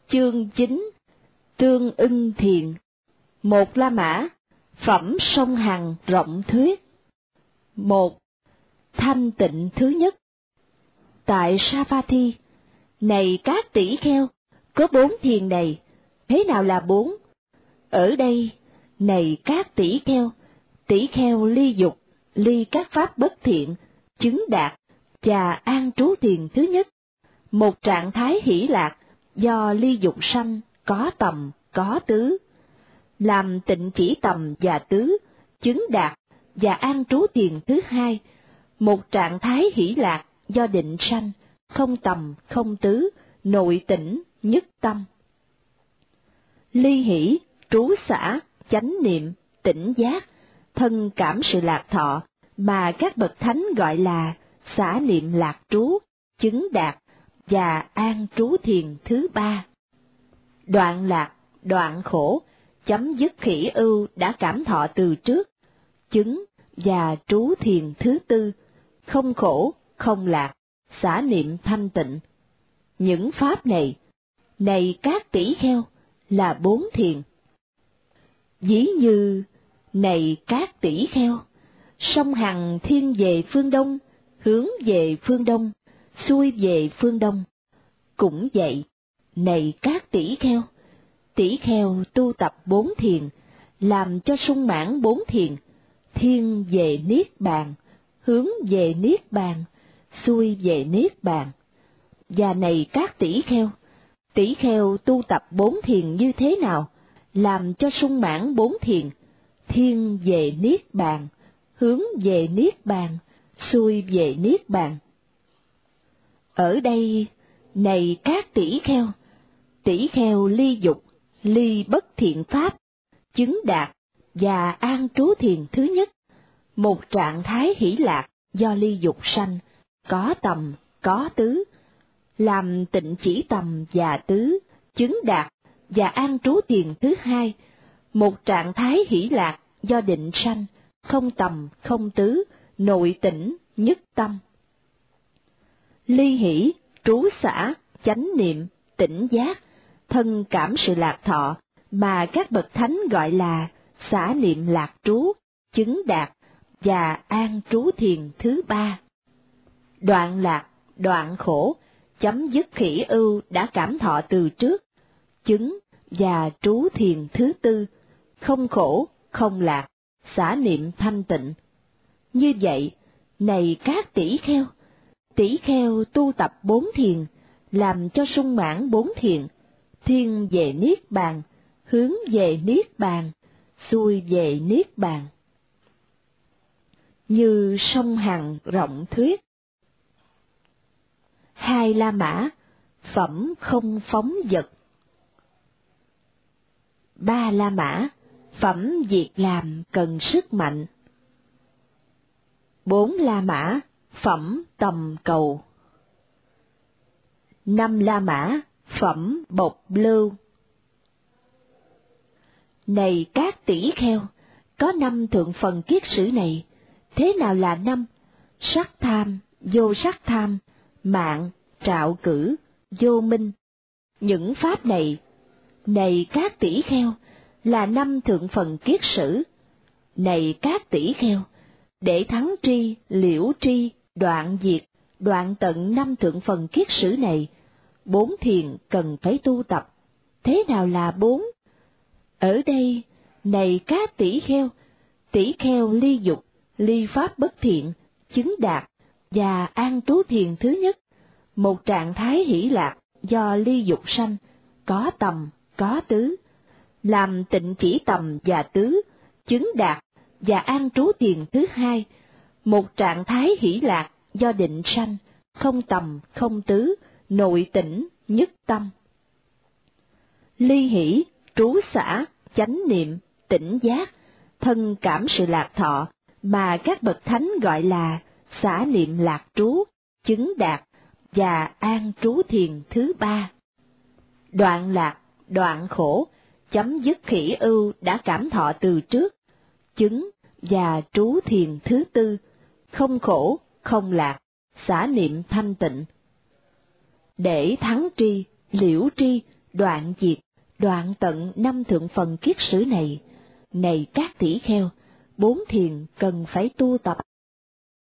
Chương 9. Tương ưng thiền. Một La Mã, phẩm sông Hằng rộng thuyết. 1. Thanh tịnh thứ nhất. Tại Savatthi, này các tỷ kheo, có 4 thiền này, thế nào là 4? Ở đây, này các tỷ kheo ly dục, ly các pháp bất thiện, chứng đạt, và an trú thiền thứ nhất. Một trạng thái hỷ lạc, do ly dục sanh, có tầm, có tứ. Làm tịnh chỉ tầm và tứ, chứng đạt, và an trú thiền thứ hai. Một trạng thái hỷ lạc, do định sanh, không tầm, không tứ, nội tỉnh, nhất tâm. Ly hỷ, trú xả, chánh niệm, tỉnh giác, thân cảm sự lạc thọ, mà các bậc thánh gọi là xả niệm lạc trú, chứng đạt, và an trú thiền thứ ba. Đoạn lạc, đoạn khổ, chấm dứt khỉ ưu đã cảm thọ từ trước, chứng và trú thiền thứ tư, không khổ, không lạc, xả niệm thanh tịnh. Những pháp này, này các tỷ kheo, là 4 thiền. Ví như, này các tỷ kheo, sông Hằng thiên về phương đông, hướng về phương đông, xuôi về phương đông. Cũng vậy, này các tỷ kheo tu tập 4 thiền, làm cho sung mãn 4 thiền, thiên về niết bàn, hướng về niết bàn, xuôi về niết bàn. Và này các tỷ kheo tu tập 4 thiền như thế nào, làm cho sung mãn 4 thiền, thiên về niết bàn, hướng về niết bàn, xuôi về niết bàn. Ở đây, này các tỷ kheo ly dục, ly bất thiện pháp, chứng đạt, và an trú thiền thứ nhất. Một trạng thái hỷ lạc, do ly dục sanh, có tầm, có tứ. Làm tịnh chỉ tầm và tứ, chứng đạt, và an trú thiền thứ hai. Một trạng thái hỷ lạc, do định sanh, không tầm, không tứ, nội tỉnh, nhất tâm. Ly hỷ, trú xả, chánh niệm, tỉnh giác, thân cảm sự lạc thọ, mà các bậc thánh gọi là xả niệm lạc trú, chứng đạt, và an trú thiền thứ ba. Đoạn lạc, đoạn khổ, chấm dứt khỉ ưu đã cảm thọ từ trước, chứng và trú thiền thứ tư, không khổ, không lạc, xả niệm thanh tịnh. Như vậy, này các tỷ kheo tu tập 4 thiền, làm cho sung mãn 4 thiền, thiên về niết bàn, hướng về niết bàn, xuôi về niết bàn. Như sông Hằng rộng thuyết. 2 La Mã, phẩm không phóng dật. 3 La Mã, phẩm việc làm cần sức mạnh. 4 La Mã, phẩm tầm cầu. 5 La Mã, phẩm bộc lưu. Này các tỷ kheo, có 5 thượng phần kiết sử này, thế nào là 5? Sắc tham, vô sắc tham, mạng, trạo cử, vô minh. Những pháp này, này các tỷ kheo, là 5 thượng phần kiết sử. Này các tỷ kheo, để thắng tri, liễu tri, đoạn diệt, đoạn tận 5 thượng phần kiết sử này, 4 thiền cần phải tu tập. Thế nào là 4? Ở đây, này các tỷ kheo ly dục, ly pháp bất thiện, chứng đạt, và an trú thiền thứ nhất. Một trạng thái hỷ lạc, do ly dục sanh, có tầm, có tứ. Làm tịnh chỉ tầm và tứ, chứng đạt, và an trú thiền thứ hai. Một trạng thái hỷ lạc, do định sanh, không tầm, không tứ, nội tỉnh, nhất tâm. Ly hỷ, trú xả, chánh niệm, tỉnh giác, thân cảm sự lạc thọ, mà các bậc thánh gọi là xả niệm lạc trú, chứng đạt, và an trú thiền thứ ba. Đoạn lạc, đoạn khổ, chấm dứt khỉ ưu đã cảm thọ từ trước, chứng và trú thiền thứ tư, không khổ, không lạc, xả niệm thanh tịnh. Để thắng tri, liễu tri, đoạn diệt, đoạn tận 5 thượng phần kiết sử này. Này các tỷ kheo, 4 thiền cần phải tu tập